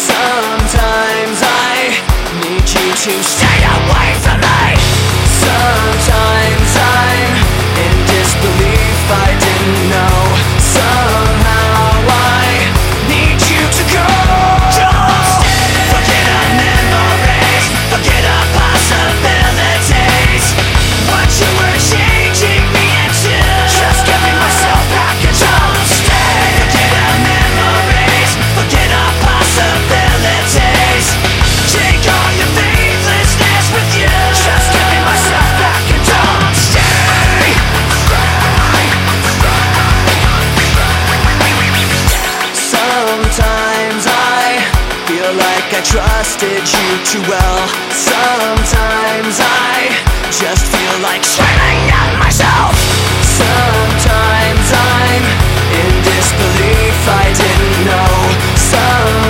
Sometimes I need you to stay away from me. Sometimes I'm in disbelief, I didn't know. Somehow I need you to go. Don't stay. Forget our memories, forget our possibilities. What you were changing me into, just give me myself back and don't stay. Forget our memories, forget our possibilities. Take all your faithlessness with you, just give me myself back and don't stay. Sometimes I feel like I trusted you too well. Sometimes I just feel like screaming at myself. Sometimes I'm in disbelief, I didn't know.